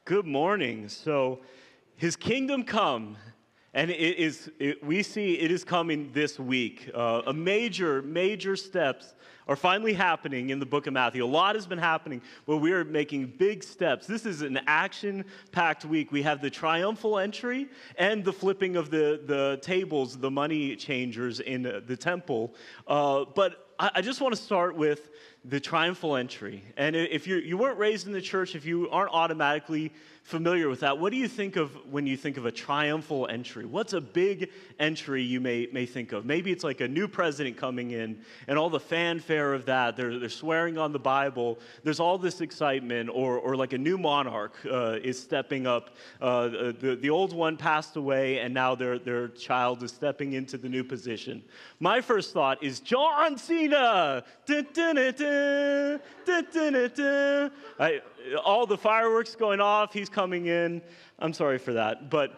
Good morning. So, His kingdom come, and we see it is coming this week. A major steps are finally happening in the book of Matthew. A lot has been happening, but we are making big steps. This is an action-packed week. We have the triumphal entry and the flipping of the tables, the money changers in the temple. But I just want to start with the triumphal entry. And if you weren't raised in the church, if you aren't automatically familiar with that, what do you think of when you think of a triumphal entry? What's a big entry you may think of? Maybe it's like a new president coming in and all the fanfare of that. They're swearing on the Bible. There's all this excitement, or like a new monarch is stepping up. The old one passed away, and now their child is stepping into the new position. My first thought is John Cena. Dun, dun, dun, dun, dun, dun, dun, dun. All the fireworks going off, he's coming in. I'm sorry for that, but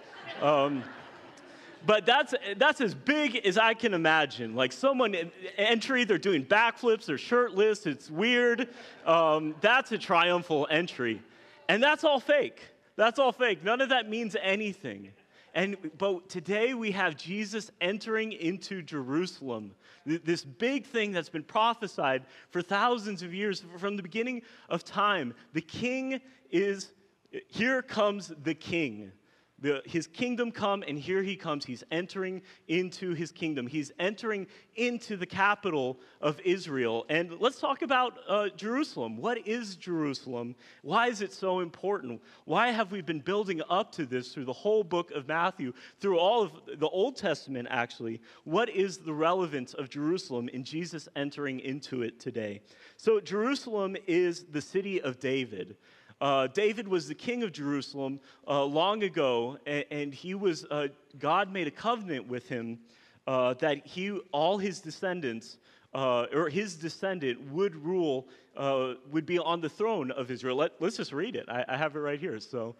that's as big as I can imagine. Like someone entry, they're doing backflips, they're shirtless, it's weird. That's a triumphal entry, and that's all fake. That's all fake. None of that means anything. But today we have Jesus entering into Jerusalem, this big thing that's been prophesied for thousands of years, from the beginning of time. The king is, here comes the king. His kingdom come, and here he comes. He's entering into his kingdom. He's entering into the capital of Israel. And let's talk about Jerusalem. What is Jerusalem? Why is it so important? Why have we been building up to this through the whole book of Matthew, through all of the Old Testament, actually? What is the relevance of Jerusalem in Jesus entering into it today? So Jerusalem is the city of David. David was the king of Jerusalem long ago, and he was God made a covenant with him that all his descendants, or his descendant would rule, would be on the throne of Israel. Let's just read it. I have it right here. So.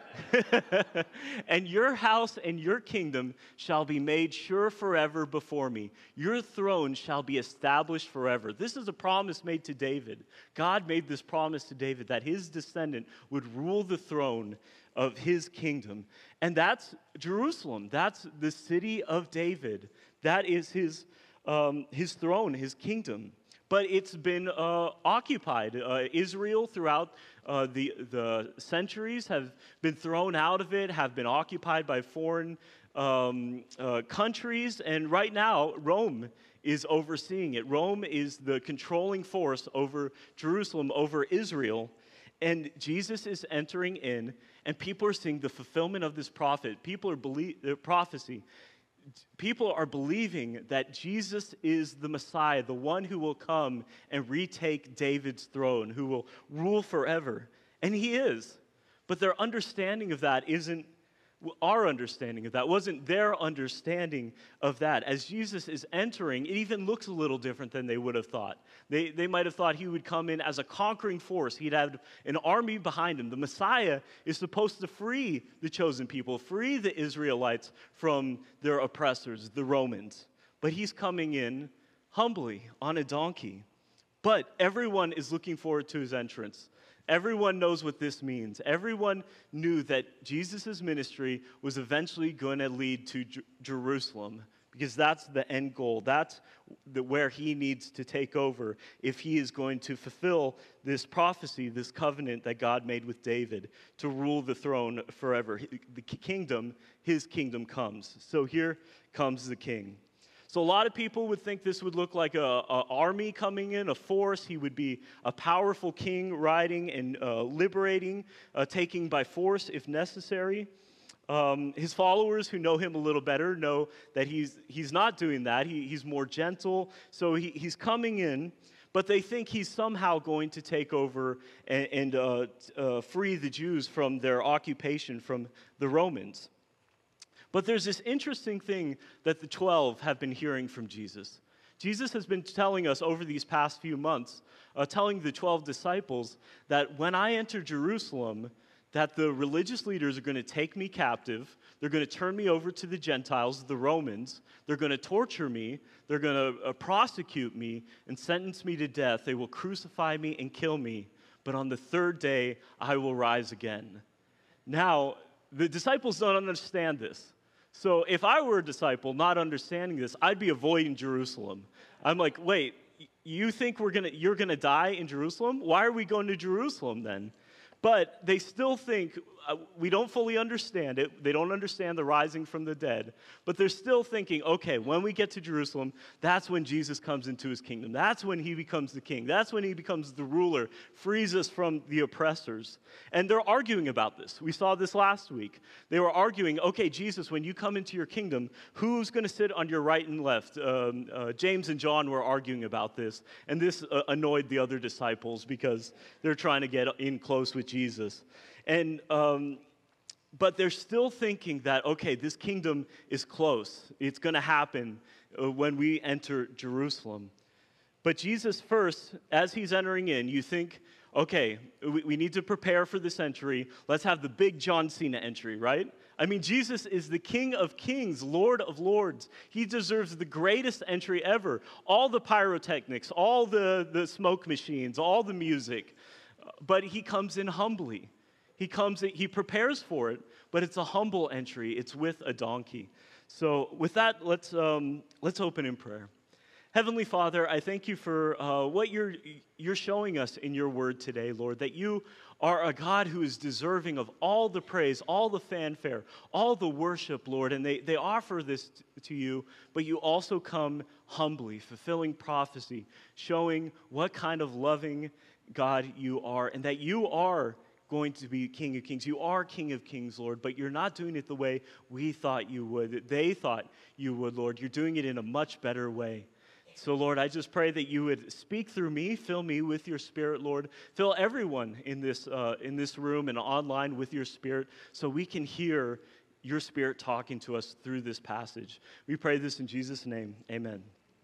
And your house and your kingdom shall be made sure forever before me. Your throne shall be established forever. This is a promise made to David. God made this promise to David that his descendant would rule the throne of his kingdom. And that's Jerusalem. That's the city of David. That is his throne, his kingdom. But it's been occupied. Israel throughout the centuries have been thrown out of it, have been occupied by foreign countries, and right now Rome is overseeing it. Rome is the controlling force over Jerusalem, over Israel, and Jesus is entering in, and people are seeing the fulfillment of this prophecy. People are believing that Jesus is the Messiah, the one who will come and retake David's throne, who will rule forever. And he is. But their understanding of that isn't our understanding of that, wasn't their understanding of that. As Jesus is entering, it even looks a little different than they would have thought. They might have thought he would come in as a conquering force. He'd have an army behind him. The Messiah is supposed to free the chosen people, free the Israelites from their oppressors, the Romans. But he's coming in humbly on a donkey. But everyone is looking forward to his entrance. Everyone knows what this means. Everyone knew that Jesus' ministry was eventually going to lead to Jerusalem, because that's the end goal. That's where he needs to take over if he is going to fulfill this prophecy, this covenant that God made with David to rule the throne forever. The kingdom, his kingdom comes. So here comes the king. So a lot of people would think this would look like an army coming in, a force. He would be a powerful king riding and liberating, taking by force if necessary. His followers who know him a little better know that he's not doing that. He's more gentle. So he's coming in, but they think he's somehow going to take over and free the Jews from their occupation from the Romans. But there's this interesting thing that the 12 have been hearing from Jesus. Jesus has been telling us over these past few months, telling the 12 disciples that when I enter Jerusalem, that the religious leaders are going to take me captive. They're going to turn me over to the Gentiles, the Romans. They're going to torture me. They're going to prosecute me and sentence me to death. They will crucify me and kill me. But on the third day, I will rise again. Now, the disciples don't understand this. So if I were a disciple not understanding this, I'd be avoiding Jerusalem. I'm like, wait, you think you're gonna die in Jerusalem? Why are we going to Jerusalem then? But they still think, we don't fully understand it. They don't understand the rising from the dead. But they're still thinking, okay, when we get to Jerusalem, that's when Jesus comes into his kingdom. That's when he becomes the king. That's when he becomes the ruler, frees us from the oppressors. And they're arguing about this. We saw this last week. They were arguing, okay, Jesus, when you come into your kingdom, who's going to sit on your right and left? James and John were arguing about this. And this annoyed the other disciples because they're trying to get in close with Jesus. And but they're still thinking that, okay, this kingdom is close. It's going to happen when we enter Jerusalem. But Jesus first, as he's entering in, you think, okay, we need to prepare for this entry. Let's have the big John Cena entry, right? I mean, Jesus is the King of Kings, Lord of Lords. He deserves the greatest entry ever. All the pyrotechnics, all the smoke machines, all the music. But he comes in humbly. He prepares for it, but it's a humble entry. It's with a donkey. So with that, let's open in prayer. Heavenly Father, I thank you for what you're showing us in your word today, Lord, that you are a God who is deserving of all the praise, all the fanfare, all the worship, Lord, and they offer this to you, but you also come humbly, fulfilling prophecy, showing what kind of loving God you are, and that you are going to be King of Kings. You are King of Kings, Lord, but you're not doing it the way we thought you would, they thought you would, Lord. You're doing it in a much better way. So, Lord, I just pray that you would speak through me, fill me with your Spirit, Lord. Fill everyone in this room and online with your Spirit so we can hear your Spirit talking to us through this passage. We pray this in Jesus' name. Amen.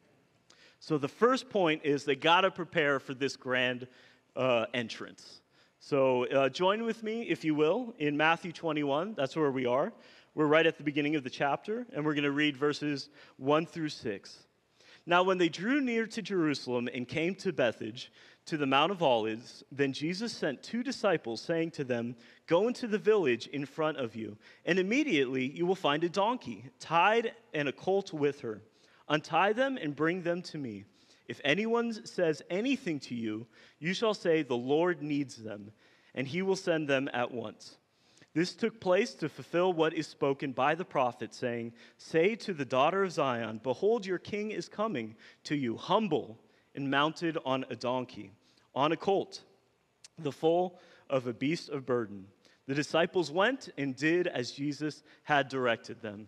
So the first point is they got to prepare for this grand entrance. So join with me, if you will, in Matthew 21. That's where we are. We're right at the beginning of the chapter, and we're going to read verses 1 through 6. Now, when they drew near to Jerusalem and came to Bethphage, to the Mount of Olives, then Jesus sent 2 disciples, saying to them, "Go into the village in front of you, and immediately you will find a donkey, tied and a colt with her. Untie them and bring them to me. If anyone says anything to you, you shall say, 'The Lord needs them,' and he will send them at once." This took place to fulfill what is spoken by the prophet, saying, "Say to the daughter of Zion, behold, your king is coming to you, humble and mounted on a donkey, on a colt, the foal of a beast of burden." The disciples went and did as Jesus had directed them.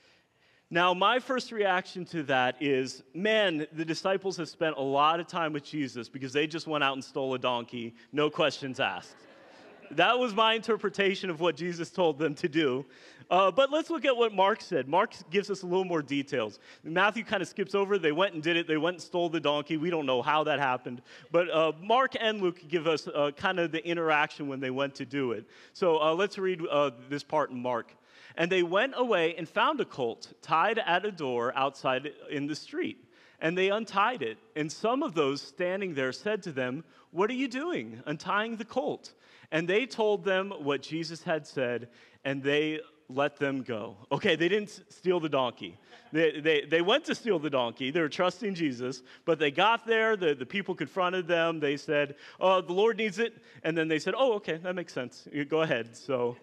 Now, my first reaction to that is, man, the disciples have spent a lot of time with Jesus because they just went out and stole a donkey, no questions asked. That was my interpretation of what Jesus told them to do. But let's look at what Mark said. Mark gives us a little more details. Matthew kind of skips over. They went and did it. They went and stole the donkey. We don't know how that happened. But Mark and Luke give us kind of the interaction when they went to do it. So let's read this part in Mark. "And they went away and found a colt tied at a door outside in the street. And they untied it. And some of those standing there said to them, 'What are you doing, untying the colt?' And they told them what Jesus had said, and they let them go." Okay, they didn't steal the donkey. They went to steal the donkey. They were trusting Jesus, but they got there. The people confronted them. They said, "Oh, the Lord needs it." And then they said, "Oh, okay, that makes sense. Go ahead." So,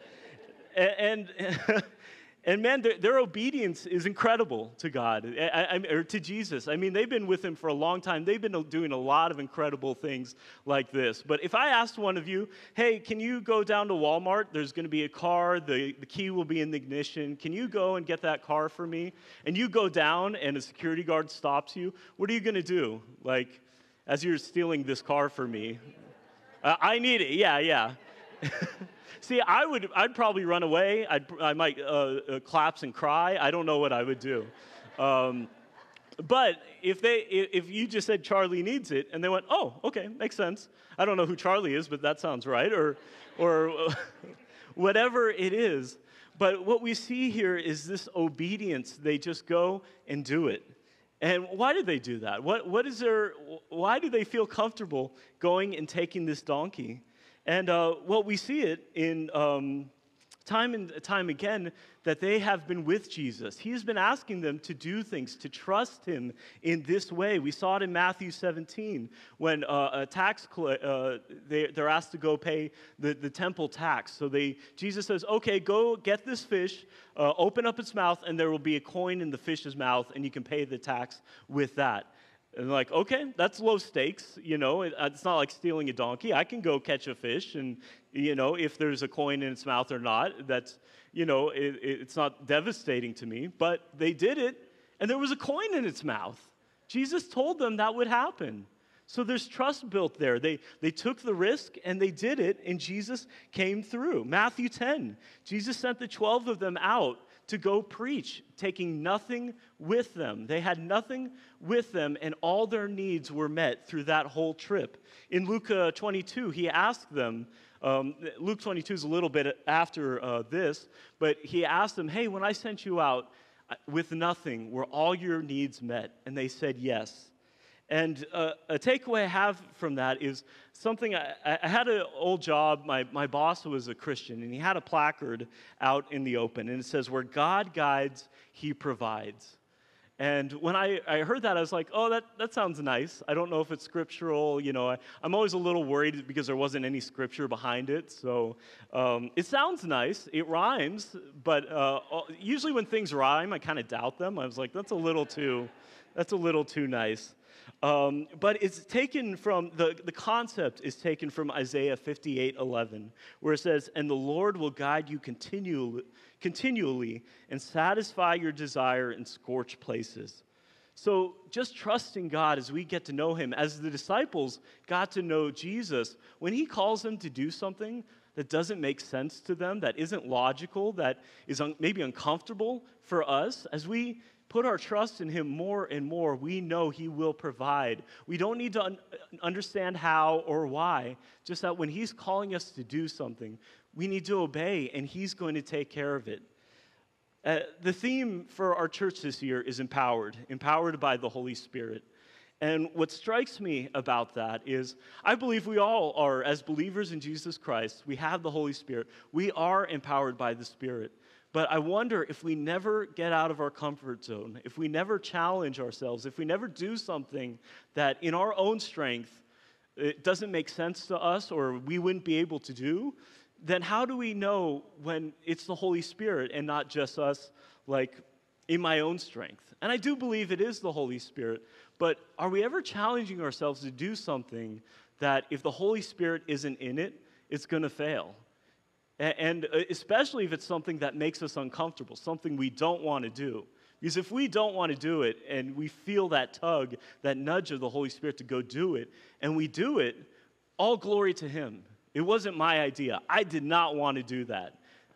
and man, their obedience is incredible to God, or to Jesus. I mean, they've been with him for a long time. They've been doing a lot of incredible things like this. But if I asked one of you, "Hey, can you go down to Walmart? There's going to be a car. The key will be in the ignition. Can you go and get that car for me?" And you go down and a security guard stops you. What are you going to do? Like, as you're stealing this car for me, I need it. Yeah. See, I'd probably run away. I might collapse and cry. I don't know what I would do. But if you just said Charlie needs it, and they went, "Oh, okay, makes sense. I don't know who Charlie is, but that sounds right," or whatever it is. But what we see here is this obedience. They just go and do it. And why did they do that? Why do they feel comfortable going and taking this donkey? And we see it in Time and time again that they have been with Jesus. He's been asking them to do things, to trust him in this way. We saw it in Matthew 17 when they're asked to go pay the temple tax. So Jesus says, okay, go get this fish, open up its mouth, and there will be a coin in the fish's mouth, and you can pay the tax with that. And they're like, okay, that's low stakes, it's not like stealing a donkey. I can go catch a fish, and, if there's a coin in its mouth or not, that's, it's not devastating to me. But they did it, and there was a coin in its mouth. Jesus told them that would happen. So there's trust built there. They took the risk, and they did it, and Jesus came through. Matthew 10, Jesus sent the 12 of them out to go preach, taking nothing with them. They had nothing with them, and all their needs were met through that whole trip. In Luke 22, he asked them, Luke 22 is a little bit after this, but he asked them, hey, when I sent you out with nothing, were all your needs met? And they said yes. And a takeaway I have from that is something, I had an old job, my boss was a Christian, and he had a placard out in the open, and it says, where God guides, he provides. And when I heard that, I was like, oh, that sounds nice. I don't know if it's scriptural, I'm always a little worried because there wasn't any scripture behind it, so it sounds nice, it rhymes, but usually when things rhyme, I kind of doubt them. I was like, that's a little too nice. But it's taken from, the concept is taken from Isaiah 58:11, where it says, and the Lord will guide you continually and satisfy your desire in scorched places. So just trusting God as we get to know him, as the disciples got to know Jesus, when he calls them to do something that doesn't make sense to them, that isn't logical, that is maybe uncomfortable for us, as we put our trust in him more and more, we know he will provide. We don't need to understand how or why, just that when he's calling us to do something, we need to obey, and he's going to take care of it. The theme for our church this year is empowered by the Holy Spirit. And what strikes me about that is I believe we all are, as believers in Jesus Christ, we have the Holy Spirit. We are empowered by the Spirit. But I wonder if we never get out of our comfort zone, if we never challenge ourselves, if we never do something that in our own strength it doesn't make sense to us or we wouldn't be able to do, then how do we know when it's the Holy Spirit and not just us, like in my own strength? And I do believe it is the Holy Spirit, but are we ever challenging ourselves to do something that if the Holy Spirit isn't in it, it's going to fail? And especially if it's something that makes us uncomfortable, something we don't want to do. Because if we don't want to do it and we feel that tug, that nudge of the Holy Spirit to go do it, and we do it, all glory to him. It wasn't my idea. I did not want to do that.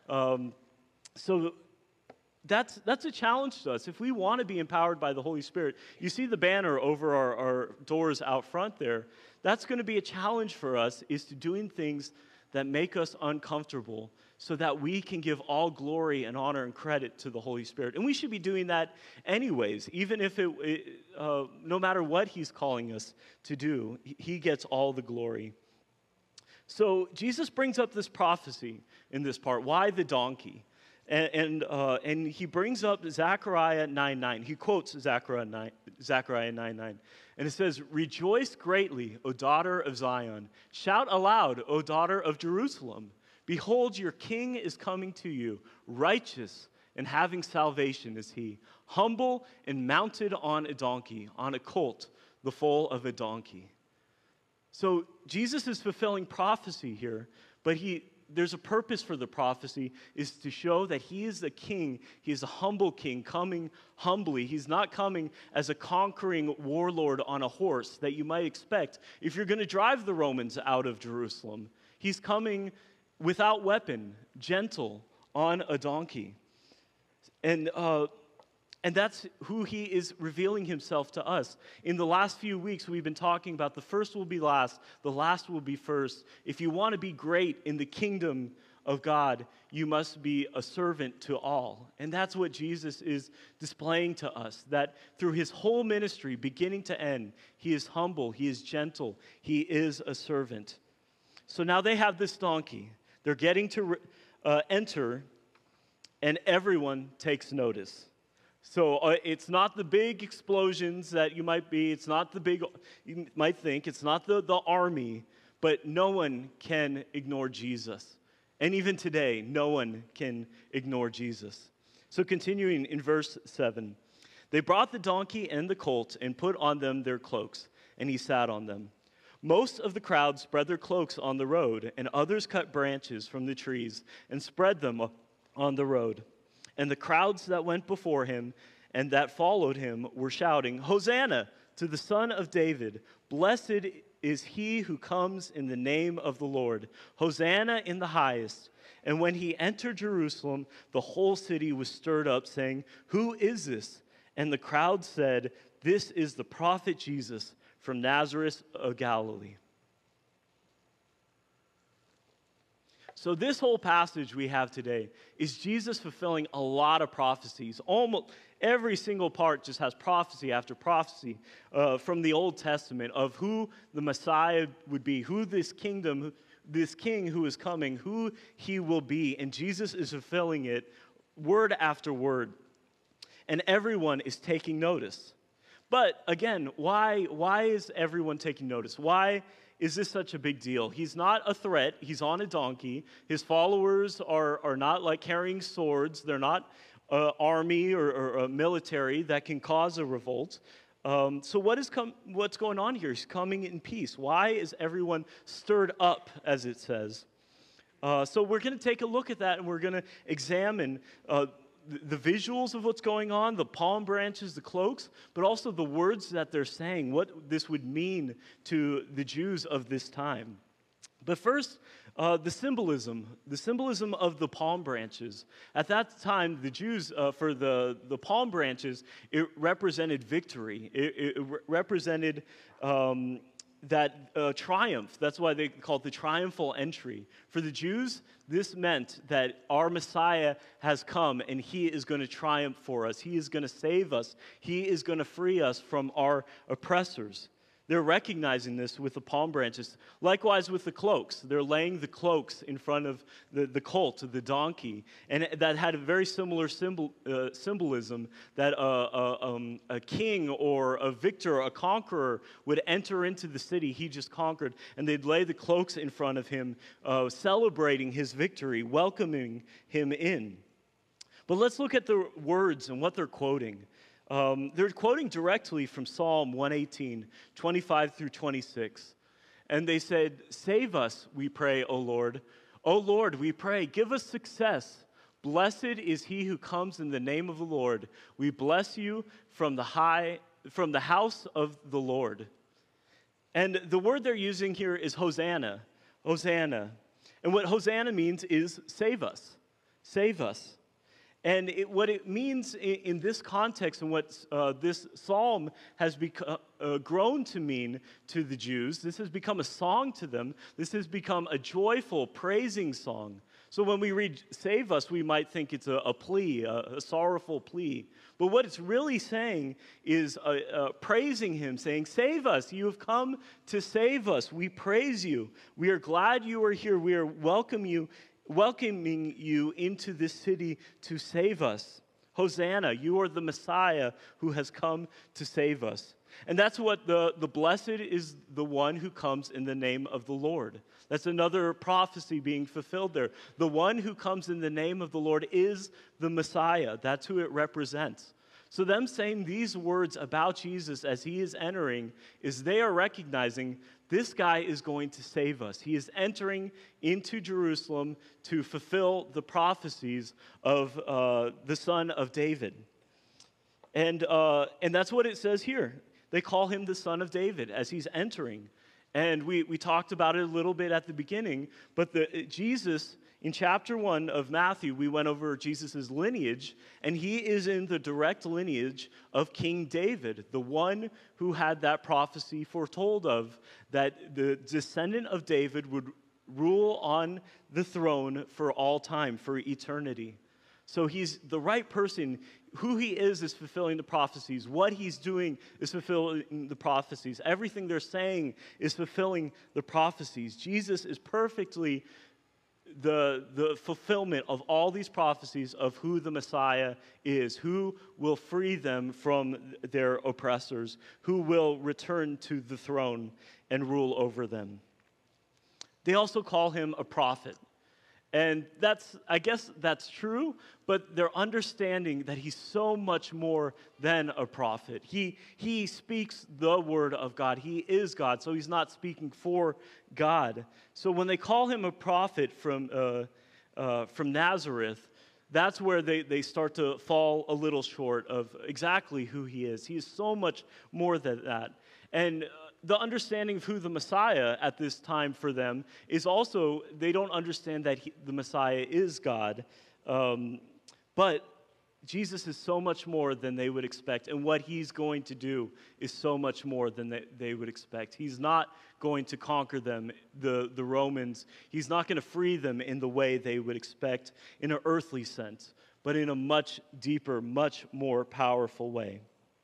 So that's a challenge to us. If we want to be empowered by the Holy Spirit, you see the banner over our doors out front there. That's going to be a challenge for us, is to doing things that make us uncomfortable so that we can give all glory and honor and credit to the Holy Spirit. And we should be doing that anyways, even if no matter what he's calling us to do, he gets all the glory. So Jesus brings up this prophecy in this part. Why the donkey? And he brings up Zechariah 9:9. He quotes Zechariah 9:9. And it says, rejoice greatly, O daughter of Zion. Shout aloud, O daughter of Jerusalem. Behold, your king is coming to you. Righteous and having salvation is he. Humble and mounted on a donkey, on a colt, the foal of a donkey. So Jesus is fulfilling prophecy here, but there's a purpose for the prophecy, is to show that he is the king. He is a humble king, coming humbly. He's not coming as a conquering warlord on a horse that you might expect if you're going to drive the Romans out of Jerusalem. He's coming without weapon, gentle, on a donkey. And that's who he is revealing himself to us. In the last few weeks, we've been talking about the first will be last, the last will be first. If you want to be great in the kingdom of God, you must be a servant to all. And that's what Jesus is displaying to us, that through his whole ministry, beginning to end, he is humble, he is gentle, he is a servant. So now they have this donkey. They're getting to enter, and everyone takes notice. So it's not the big explosions that you might think, it's not the army, but no one can ignore Jesus. And even today, no one can ignore Jesus. So continuing in verse 7, they brought the donkey and the colt and put on them their cloaks, and he sat on them. Most of the crowd spread their cloaks on the road, and others cut branches from the trees and spread them on the road. And the crowds that went before him and that followed him were shouting, "Hosanna to the Son of David! Blessed is he who comes in the name of the Lord. Hosanna in the highest." And when he entered Jerusalem, the whole city was stirred up, saying, "Who is this?" And the crowd said, "This is the prophet Jesus from Nazareth of Galilee." So this whole passage we have today is Jesus fulfilling a lot of prophecies. Almost every single part just has prophecy after prophecy from the Old Testament of who the Messiah would be, who this king who is coming, who he will be. And Jesus is fulfilling it word after word. And everyone is taking notice. But again, why is everyone taking notice? Why is this such a big deal? He's not a threat. He's on a donkey. His followers are not like carrying swords. They're not army or a military that can cause a revolt. So what's going on here? He's coming in peace. Why is everyone stirred up, as it says? So we're going to take a look at that, and we're going to examine the visuals of what's going on, the palm branches, the cloaks, but also the words that they're saying, what this would mean to the Jews of this time. But first, the symbolism of the palm branches. At that time, the Jews, for the palm branches, it represented victory. It represented that triumph. That's why they call it the triumphal entry. For the Jews, this meant that our Messiah has come and he is going to triumph for us. He is going to save us. He is going to free us from our oppressors. They're recognizing this with the palm branches. Likewise with the cloaks. They're laying the cloaks in front of the colt, the donkey. And that had a very similar symbolism that a king or a victor, a conqueror, would enter into the city he just conquered, and they'd lay the cloaks in front of him, celebrating his victory, welcoming him in. But let's look at the words and what they're quoting. They're quoting directly from Psalm 118, 25 through 26. And they said, "Save us, we pray, O Lord. O Lord, we pray, give us success. Blessed is he who comes in the name of the Lord. We bless you from the house of the Lord." And the word they're using here is Hosanna. Hosanna. And what Hosanna means is save us. Save us. And what it means in this context and what this psalm has grown to mean to the Jews, this has become a song to them. This has become a joyful, praising song. So when we read "save us," we might think it's a plea, a sorrowful plea. But what it's really saying is praising him, saying, "Save us. You have come to save us. We praise you. We are glad you are here. We are welcoming you into this city to save us. Hosanna, you are the Messiah who has come to save us." And that's what the blessed is, the one who comes in the name of the Lord. That's another prophecy being fulfilled there. The one who comes in the name of the Lord is the Messiah. That's who it represents. So them saying these words about Jesus as he is entering is they are recognizing this guy is going to save us. He is entering into Jerusalem to fulfill the prophecies of the Son of David. And that's what it says here. They call him the Son of David as he's entering. And we talked about it a little bit at the beginning, but Jesus, in chapter 1 of Matthew, we went over Jesus' lineage, and he is in the direct lineage of King David, the one who had that prophecy foretold of, that the descendant of David would rule on the throne for all time, for eternity. So he's the right person. Who he is fulfilling the prophecies. What he's doing is fulfilling the prophecies. Everything they're saying is fulfilling the prophecies. Jesus is perfectly the fulfillment of all these prophecies of who the Messiah is, who will free them from their oppressors, who will return to the throne and rule over them. They also call him a prophet. And I guess that's true, but they're understanding that he's so much more than a prophet. He speaks the word of God. He is God, so he's not speaking for God. So when they call him a prophet from Nazareth, that's where they start to fall a little short of exactly who he is. He is so much more than that. And the understanding of who the Messiah at this time for them is also, they don't understand that the Messiah is God. But Jesus is so much more than they would expect, and what he's going to do is so much more than they would expect. He's not going to conquer them, the Romans. He's not going to free them in the way they would expect in an earthly sense, but in a much deeper, much more powerful way.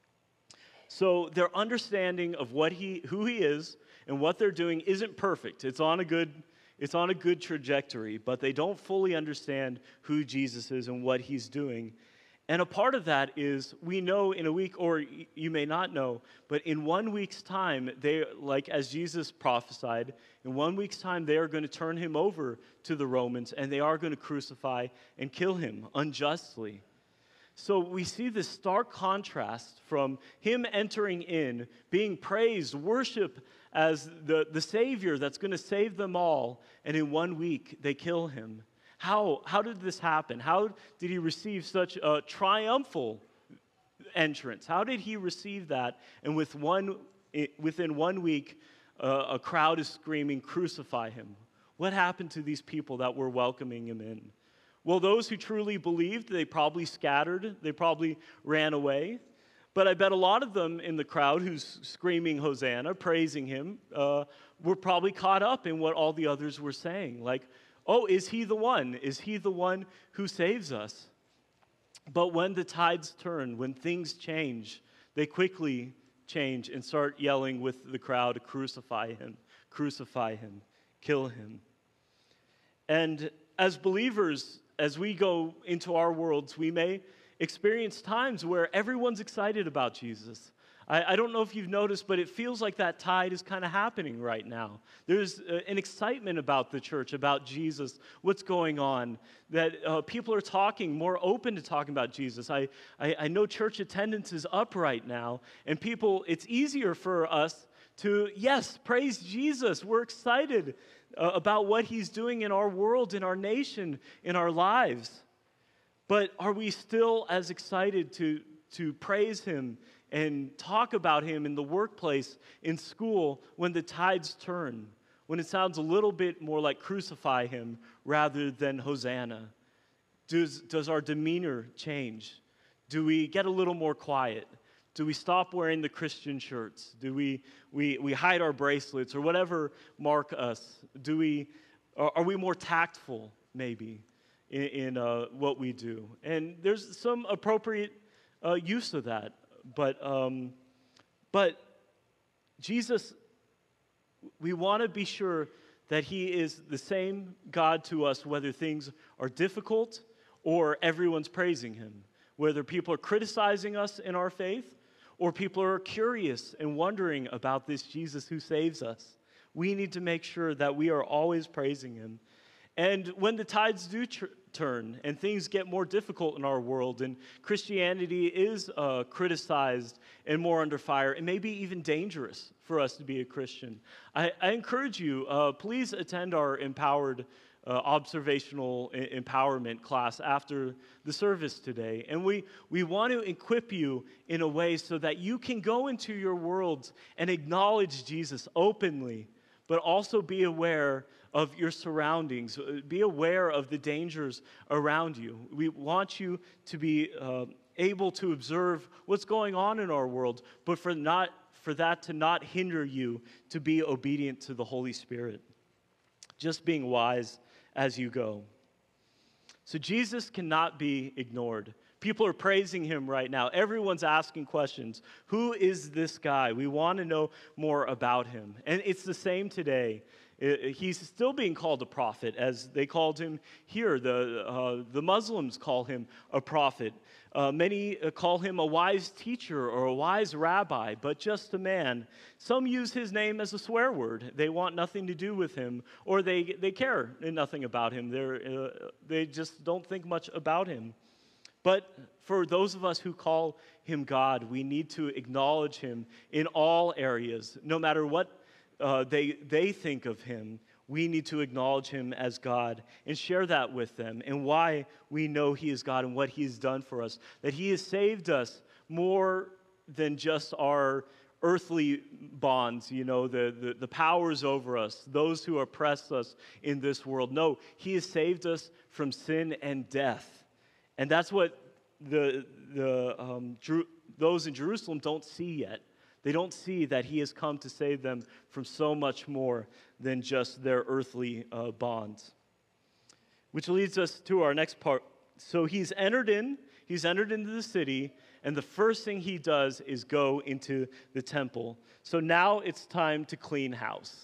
So their understanding of who he is and what they're doing isn't perfect. It's on a good trajectory, but they don't fully understand who Jesus is and what he's doing. And a part of that is, we know in a week, or you may not know, but in 1 week's time, as Jesus prophesied, in 1 week's time, they are going to turn him over to the Romans, and they are going to crucify and kill him unjustly. So we see this stark contrast from him entering in, being praised, worship as the Savior that's going to save them all, and in 1 week they kill him. How did this happen? How did he receive such a triumphal entrance? How did he receive that? And within 1 week, a crowd is screaming, "Crucify him." What happened to these people that were welcoming him in? Well, those who truly believed, they probably scattered, they probably ran away. But I bet a lot of them in the crowd who's screaming Hosanna, praising him, were probably caught up in what all the others were saying. Like, oh, is he the one? Is he the one who saves us? But when the tides turn, when things change, they quickly change and start yelling with the crowd, crucify him, kill him. And as believers, as we go into our worlds, we may experience times where everyone's excited about Jesus. I don't know if you've noticed, but it feels like that tide is kind of happening right now. There's an excitement about the church, about Jesus, what's going on, that people are talking, more open to talking about Jesus. I know church attendance is up right now, and it's easier for us to, yes, praise Jesus. We're excited about what he's doing in our world, in our nation, in our lives. But are we still as excited to praise him and talk about him in the workplace, in school, when the tides turn, when it sounds a little bit more like crucify him rather than Hosanna? Does our demeanor change? Do we get a little more quiet? Do we stop wearing the Christian shirts? Do we hide our bracelets or whatever mark us? Are we more tactful, maybe, in what we do? And there's some appropriate use of that. But Jesus, we want to be sure that he is the same God to us, whether things are difficult or everyone's praising him, whether people are criticizing us in our faith or people are curious and wondering about this Jesus who saves us. We need to make sure that we are always praising him. And when the tides do turn and things get more difficult in our world and Christianity is criticized and more under fire, it may be even dangerous for us to be a Christian. I encourage you, please attend our Empowered observational empowerment class after the service today. And we want to equip you in a way so that you can go into your worlds and acknowledge Jesus openly, but also be aware of your surroundings. Be aware of the dangers around you. We want you to be able to observe what's going on in our world, but for that to not hinder you to be obedient to the Holy Spirit. Just being wise as you go. So Jesus cannot be ignored People are praising him right now. Everyone's asking questions. Who is this guy? We want to know more about him. And it's the same today. He's still being called a prophet, as they called him here. The Muslims call him a prophet. Many call him a wise teacher or a wise rabbi, but just a man. Some use his name as a swear word. They want nothing to do with him, or they care nothing about him. They just don't think much about him. But for those of us who call him God, we need to acknowledge him in all areas. No matter what they think of him, we need to acknowledge him as God and share that with them and why we know he is God and what he has done for us. That he has saved us more than just our earthly bonds, the powers over us, those who oppress us in this world. No, he has saved us from sin and death. And that's what those in Jerusalem don't see yet. They don't see that he has come to save them from so much more than just their earthly bonds. Which leads us to our next part. So he's entered into the city, and the first thing he does is go into the temple. So now it's time to clean house.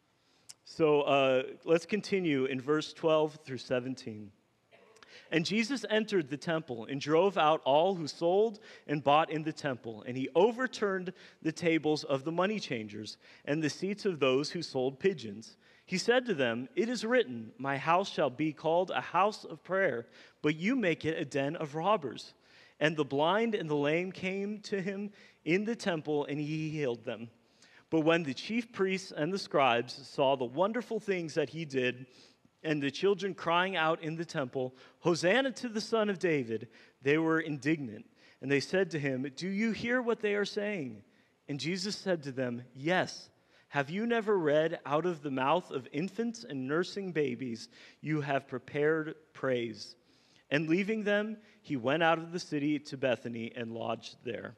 So let's continue in verse 12 through 17. And Jesus entered the temple and drove out all who sold and bought in the temple. And he overturned the tables of the money changers and the seats of those who sold pigeons. He said to them, "It is written, 'My house shall be called a house of prayer,' but you make it a den of robbers." And the blind and the lame came to him in the temple, and he healed them. But when the chief priests and the scribes saw the wonderful things that he did, and the children crying out in the temple, "Hosanna to the Son of David," they were indignant. And they said to him, "Do you hear what they are saying?" And Jesus said to them, "Yes. Have you never read, 'Out of the mouth of infants and nursing babies you have prepared praise'?" And leaving them, he went out of the city to Bethany and lodged there.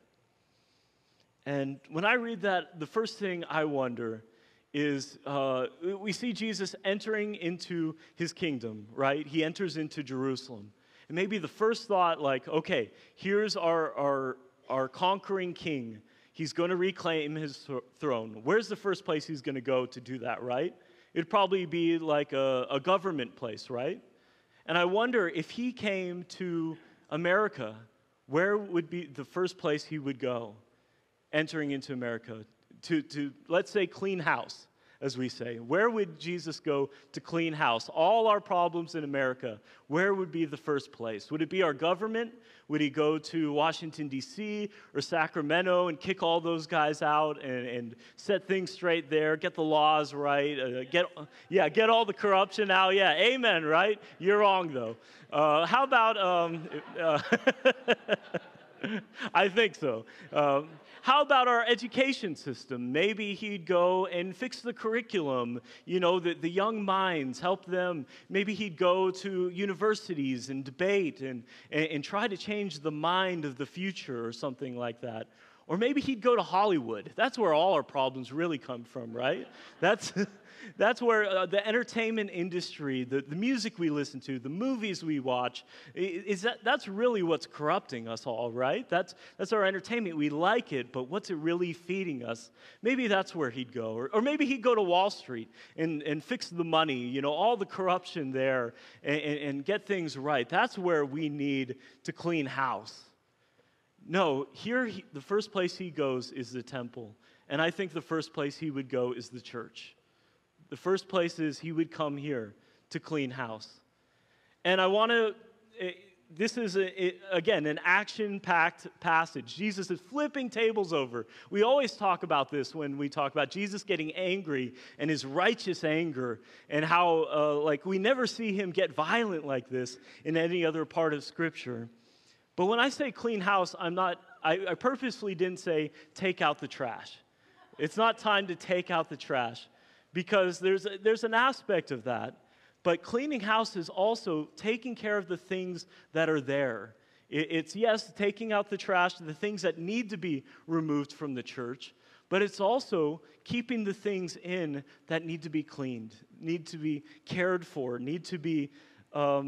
And when I read that, the first thing I wonder is we see Jesus entering into his kingdom, right? He enters into Jerusalem. And maybe the first thought, like, okay, here's our conquering king. He's going to reclaim his throne. Where's the first place he's going to go to do that, right? It'd probably be like a government place, right? And I wonder if he came to America, where would be the first place he would go entering into America? To let's say, clean house, as we say. Where would Jesus go to clean house? All our problems in America, where would be the first place? Would it be our government? Would he go to Washington, D.C. or Sacramento and kick all those guys out and set things straight there, get the laws right, get all the corruption out? Yeah, amen, right? You're wrong, though. How about, I think so. How about our education system? Maybe he'd go and fix the curriculum, the young minds, help them. Maybe he'd go to universities and debate and try to change the mind of the future or something like that. Or maybe he'd go to Hollywood. That's where all our problems really come from, right? That's where the entertainment industry, the music we listen to, the movies we watch, that's really what's corrupting us all, right? That's our entertainment. We like it, but what's it really feeding us? Maybe that's where he'd go. Or maybe he'd go to Wall Street and fix the money, all the corruption there, and get things right. That's where we need to clean house. No, here the first place he goes is the temple. And I think the first place he would go is the church. The first place is he would come here to clean house. And I want to, this is, again, an action-packed passage. Jesus is flipping tables over. We always talk about this when we talk about Jesus getting angry and his righteous anger and how, we never see him get violent like this in any other part of Scripture. But when I say clean house, I purposely didn't say take out the trash. It's not time to take out the trash, because there's an aspect of that. But cleaning house is also taking care of the things that are there. It's, yes, taking out the trash, the things that need to be removed from the church, but it's also keeping the things in that need to be cleaned, need to be cared for, need to be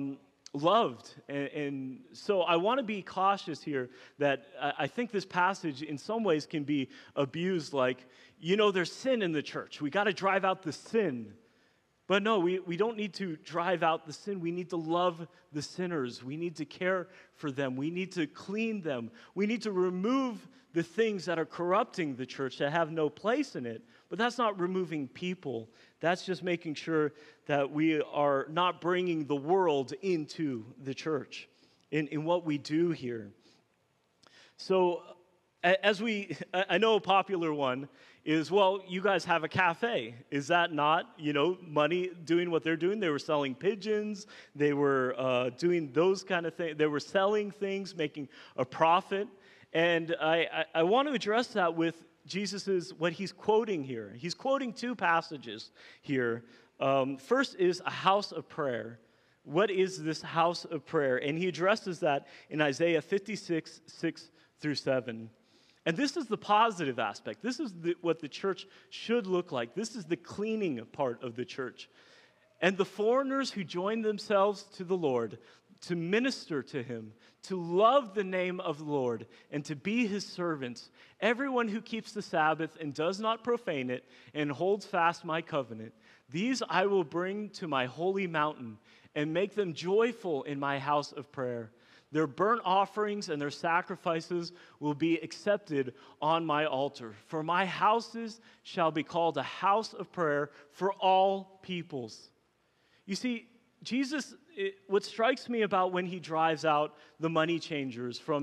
loved. And so I want to be cautious here that I think this passage in some ways can be abused like, there's sin in the church. We got to drive out the sin. But no, we don't need to drive out the sin. We need to love the sinners. We need to care for them. We need to clean them. We need to remove the things that are corrupting the church that have no place in it. But that's not removing people. That's just making sure that we are not bringing the world into the church in what we do here. So I know a popular one is, well, you guys have a cafe. Is that not, money doing what they're doing? They were selling pigeons. They were doing those kind of things. They were selling things, making a profit. And I want to address that with what he's quoting here. He's quoting two passages here. First is a house of prayer. What is this house of prayer? And he addresses that in Isaiah 56, 6 through 7. And this is the positive aspect. This is what the church should look like. This is the cleaning part of the church. And the foreigners who join themselves to the Lord, to minister to him, to love the name of the Lord, and to be his servants, everyone who keeps the Sabbath and does not profane it and holds fast my covenant, these I will bring to my holy mountain and make them joyful in my house of prayer. Their burnt offerings and their sacrifices will be accepted on my altar. For my houses shall be called a house of prayer for all peoples. You see, Jesus, what strikes me about when he drives out the money changers from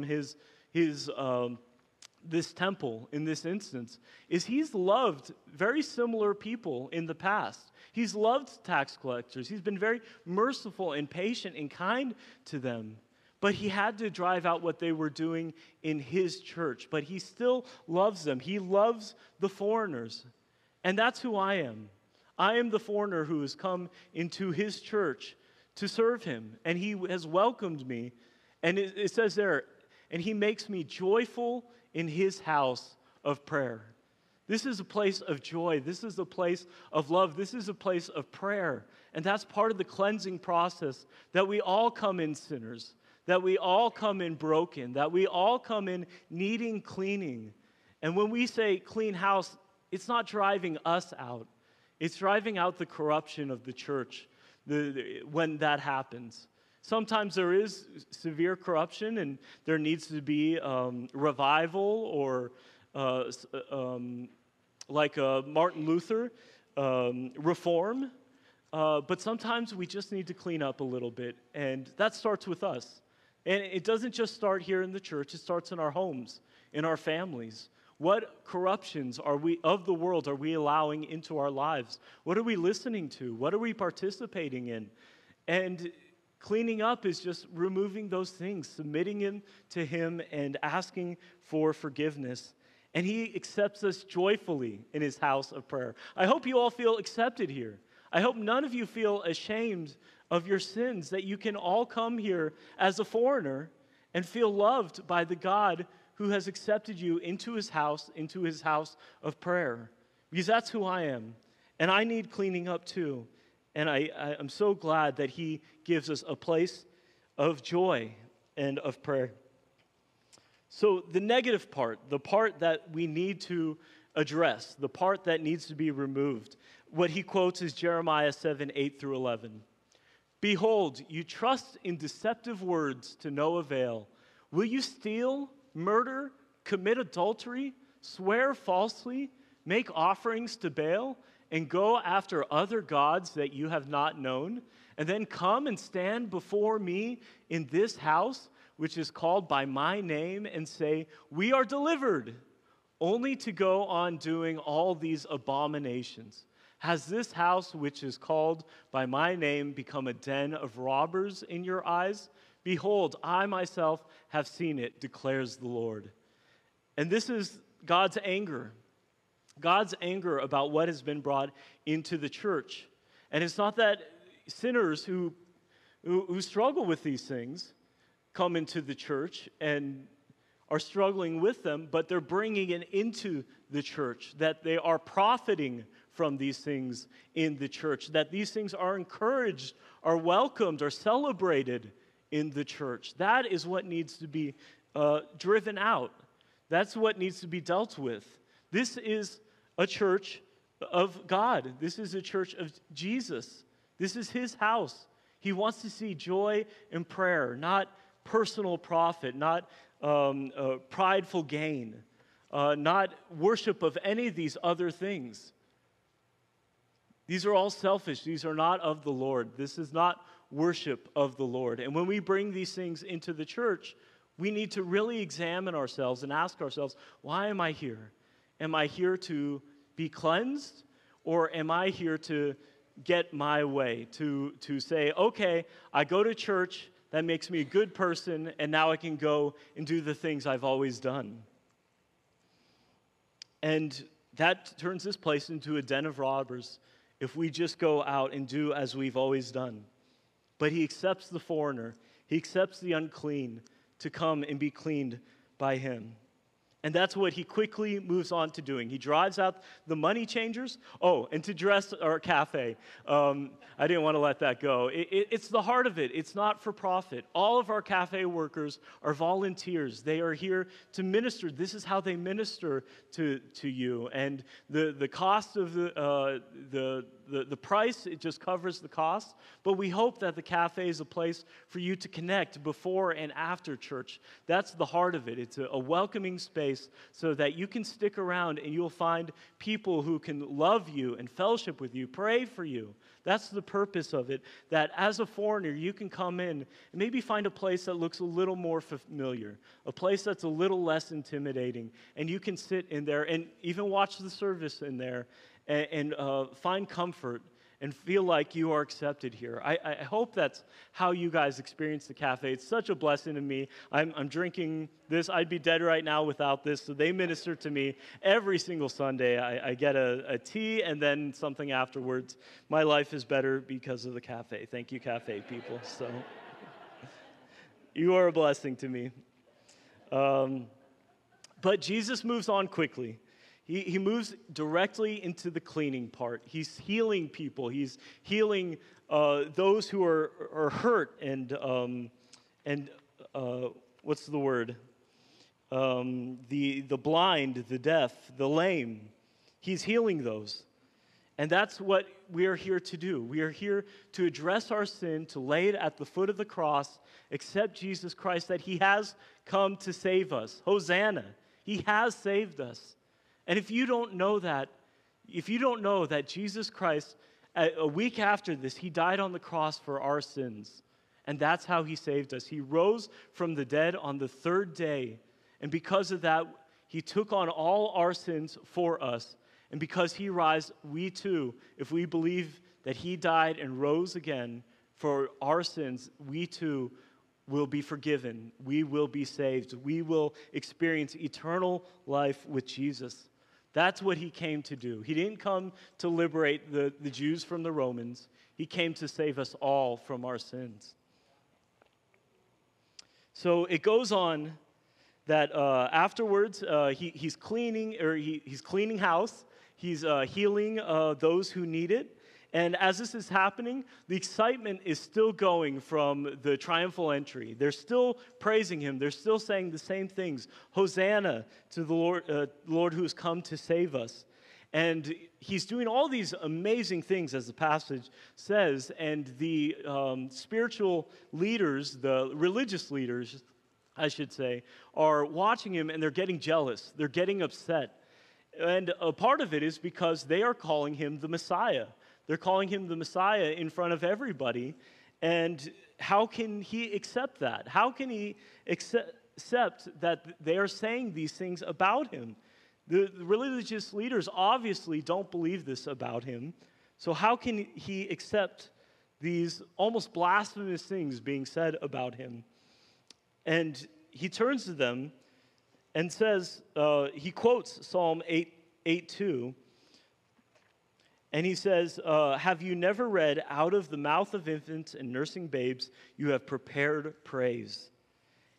this temple in this instance is he's loved very similar people in the past. He's loved tax collectors. He's been very merciful and patient and kind to them. But he had to drive out what they were doing in his church. But he still loves them. He loves the foreigners. And that's who I am. I am the foreigner who has come into his church to serve him. And he has welcomed me. And it says there, and he makes me joyful in his house of prayer. This is a place of joy. This is a place of love. This is a place of prayer. And that's part of the cleansing process, that we all come in sinners, that we all come in broken, that we all come in needing cleaning. And when we say clean house, it's not driving us out. It's driving out the corruption of the church when that happens. Sometimes there is severe corruption and there needs to be revival or like Martin Luther, reform. But sometimes we just need to clean up a little bit, and that starts with us. And it doesn't just start here in the church, it starts in our homes, in our families. What corruptions of the world are we allowing into our lives? What are we listening to? What are we participating in? And cleaning up is just removing those things, submitting them to him and asking for forgiveness. And he accepts us joyfully in his house of prayer. I hope you all feel accepted here. I hope none of you feel ashamed of your sins, that you can all come here as a foreigner and feel loved by the God who has accepted you into his house of prayer. Because that's who I am. And I need cleaning up too. And I'm so glad that he gives us a place of joy and of prayer. So the negative part, the part that we need to address, the part that needs to be removed, what he quotes is Jeremiah 7, 8 through 11. Behold, you trust in deceptive words to no avail. Will you steal, murder, commit adultery, swear falsely, make offerings to Baal, and go after other gods that you have not known, and then come and stand before me in this house, which is called by my name, and say, we are delivered, only to go on doing all these abominations? Has this house, which is called by my name, become a den of robbers in your eyes? Behold, I myself have seen it, declares the Lord. And this is God's anger. God's anger about what has been brought into the church. And it's not that sinners who struggle with these things come into the church and are struggling with them, but they're bringing it into the church, that they are profiting from these things in the church, that these things are encouraged, are welcomed, are celebrated in the church. That is what needs to be driven out. That's what needs to be dealt with. This is a church of God. This is a church of Jesus. This is his house. He wants to see joy and prayer, not personal profit, not prideful gain, not worship of any of these other things. These are all selfish. These are not of the Lord. This is not worship of the Lord. And when we bring these things into the church, we need to really examine ourselves and ask ourselves, why am I here? Am I here to be cleansed? Or am I here to get my way? To say, okay, I go to church, that makes me a good person, and now I can go and do the things I've always done. And that turns this place into a den of robbers if we just go out and do as we've always done. But he accepts the foreigner. He accepts the unclean to come and be cleaned by him. And that's what he quickly moves on to doing. He drives out the money changers. Oh, and to dress our cafe. I didn't want to let that go. It's the heart of it. It's not for profit. All of our cafe workers are volunteers. They are here to minister. This is how they minister to you. And the cost of the price, it just covers the cost. But we hope that the cafe is a place for you to connect before and after church. That's the heart of it. It's a welcoming space so that you can stick around and you'll find people who can love you and fellowship with you, pray for you. That's the purpose of it, that as a foreigner, you can come in and maybe find a place that looks a little more familiar, a place that's a little less intimidating, and you can sit in there and even watch the service in there and find comfort and feel like you are accepted here. I hope that's how you guys experience the cafe. It's such a blessing to me. I'm drinking this. I'd be dead right now without this. So they minister to me every single Sunday. I get a tea and then something afterwards. My life is better because of the cafe. Thank you, cafe people. So you are a blessing to me. But Jesus moves on quickly. He moves directly into the cleaning part. He's healing people. He's healing those who are hurt and what's the word? The blind, the deaf, the lame. He's healing those. And that's what we are here to do. We are here to address our sin, to lay it at the foot of the cross, accept Jesus Christ, that he has come to save us. Hosanna. He has saved us. And if you don't know that Jesus Christ, a week after this, he died on the cross for our sins. And that's how he saved us. He rose from the dead on the third day. And because of that, he took on all our sins for us. And because he rose, we too, if we believe that he died and rose again for our sins, we too will be forgiven. We will be saved. We will experience eternal life with Jesus. That's what he came to do. He didn't come to liberate the Jews from the Romans. He came to save us all from our sins. So it goes on that afterwards he's cleaning, or he's cleaning house. He's healing those who need it. And as this is happening, the excitement is still going from the triumphal entry. They're still praising him. They're still saying the same things. Hosanna to the Lord who has come to save us. And he's doing all these amazing things, as the passage says. And the spiritual leaders, the religious leaders, I should say, are watching him and they're getting jealous. They're getting upset. And a part of it is because they are calling him the Messiah. They're calling him the Messiah in front of everybody. And how can he accept that? How can he accept that they are saying these things about him? The religious leaders obviously don't believe this about him. So how can he accept these almost blasphemous things being said about him? And he turns to them and says, he quotes Psalm 8:2. And he says, have you never read, out of the mouth of infants and nursing babes, you have prepared praise.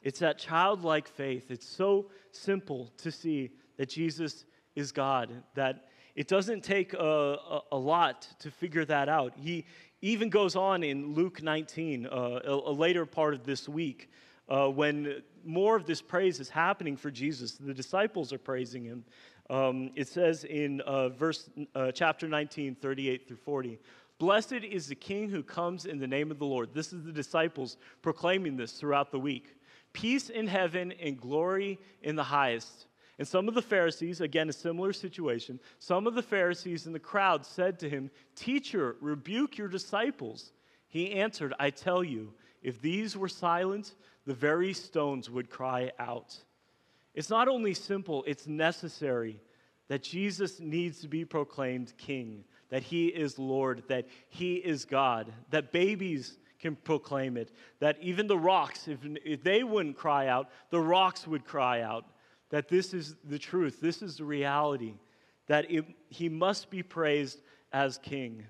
It's that childlike faith. It's so simple to see that Jesus is God, that it doesn't take a lot to figure that out. He even goes on in Luke 19, a later part of this week, when more of this praise is happening for Jesus. The disciples are praising him. It says in chapter 19, 38 through 40, "Blessed is the King who comes in the name of the Lord." This is the disciples proclaiming this throughout the week. "Peace in heaven and glory in the highest." And some of the Pharisees, again, a similar situation, some of the Pharisees in the crowd said to him, "Teacher, rebuke your disciples." He answered, "I tell you, if these were silent, the very stones would cry out." It's not only simple, it's necessary that Jesus needs to be proclaimed King, that he is Lord, that he is God, that babies can proclaim it, that even the rocks, if they wouldn't cry out, the rocks would cry out, that this is the truth, this is the reality, that he must be praised as King.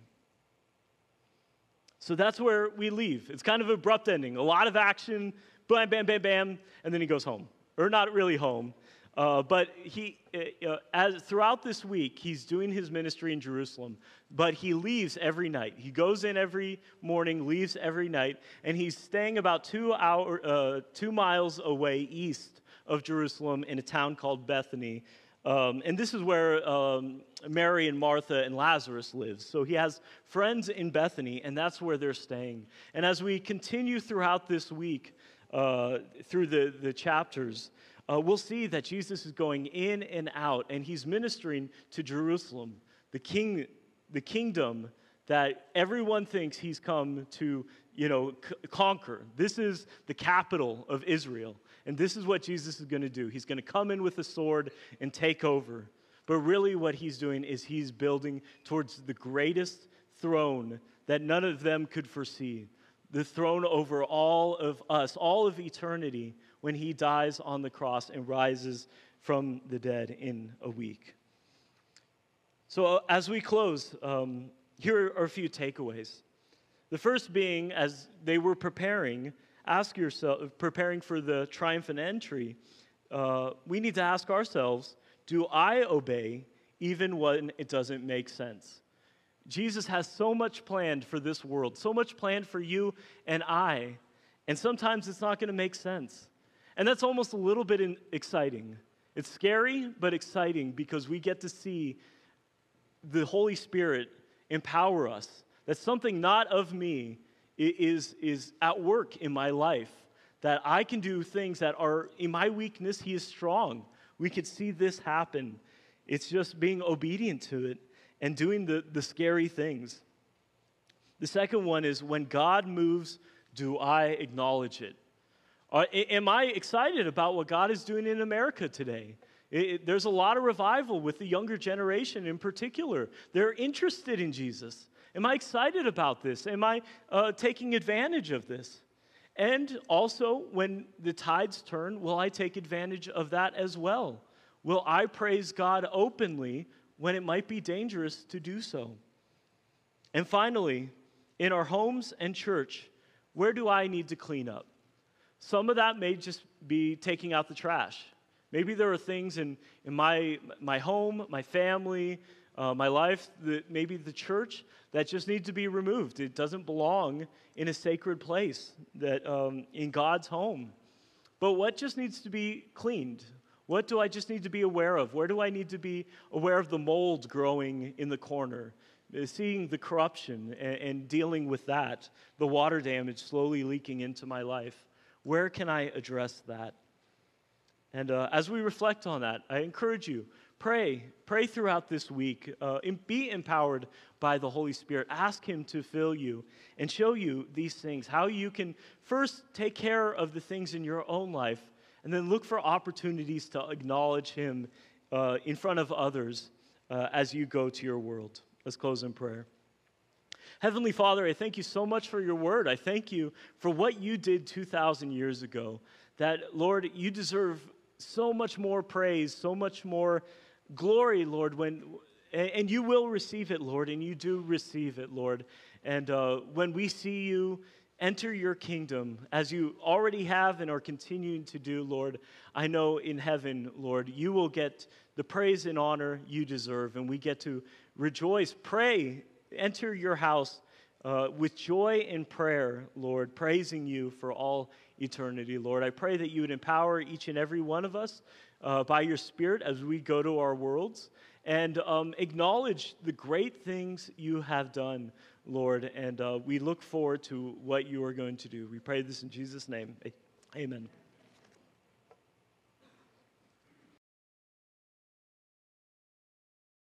So that's where we leave. It's kind of an abrupt ending, a lot of action, bam, bam, bam, bam, and then he goes home. Or not really home, but throughout this week, he's doing his ministry in Jerusalem, but he leaves every night. He goes in every morning, leaves every night, and he's staying about 2 miles away east of Jerusalem in a town called Bethany. And this is where Mary and Martha and Lazarus live. So he has friends in Bethany, and that's where they're staying. And as we continue throughout this week, through the chapters, we'll see that Jesus is going in and out, and he's ministering to Jerusalem, the kingdom that everyone thinks he's come to, conquer. This is the capital of Israel, and this is what Jesus is going to do. He's going to come in with a sword and take over. But really what he's doing is he's building towards the greatest throne that none of them could foresee. The throne over all of us, all of eternity, when he dies on the cross and rises from the dead in a week. So as we close, here are a few takeaways. The first being, as they were preparing for the triumphant entry, we need to ask ourselves, do I obey even when it doesn't make sense? Jesus has so much planned for this world, so much planned for you and I, and sometimes it's not going to make sense. And that's almost a little bit exciting. It's scary, but exciting, because we get to see the Holy Spirit empower us, that something not of me is at work in my life, that I can do things that are in my weakness. He is strong. We could see this happen. It's just being obedient to it and doing the scary things. The second one is, when God moves, do I acknowledge it? Am I excited about what God is doing in America today? There's a lot of revival with the younger generation in particular. They're interested in Jesus. Am I excited about this? Am I taking advantage of this? And also, when the tides turn, will I take advantage of that as well? Will I praise God openly when it might be dangerous to do so? And finally, in our homes and church, where do I need to clean up? Some of that may just be taking out the trash. Maybe there are things in my home, my family, my life, maybe the church, that just need to be removed. It doesn't belong in a sacred place, that in God's home. But what just needs to be cleaned? What do I just need to be aware of? Where do I need to be aware of the mold growing in the corner? Seeing the corruption and dealing with that, the water damage slowly leaking into my life. Where can I address that? And as we reflect on that, I encourage you, pray throughout this week. Be empowered by the Holy Spirit. Ask him to fill you and show you these things, how you can first take care of the things in your own life, and then look for opportunities to acknowledge him in front of others as you go to your world. Let's close in prayer. Heavenly Father, I thank you so much for your word. I thank you for what you did 2,000 years ago. That, Lord, you deserve so much more praise, so much more glory, Lord, and you will receive it, Lord, and you do receive it, Lord. And when we see you enter your kingdom as you already have and are continuing to do, Lord. I know in heaven, Lord, you will get the praise and honor you deserve, and we get to rejoice, pray, enter your house with joy and prayer, Lord, praising you for all eternity, Lord. I pray that you would empower each and every one of us by your Spirit as we go to our worlds and acknowledge the great things you have done, Lord, and we look forward to what you are going to do. We pray this in Jesus' name. Amen.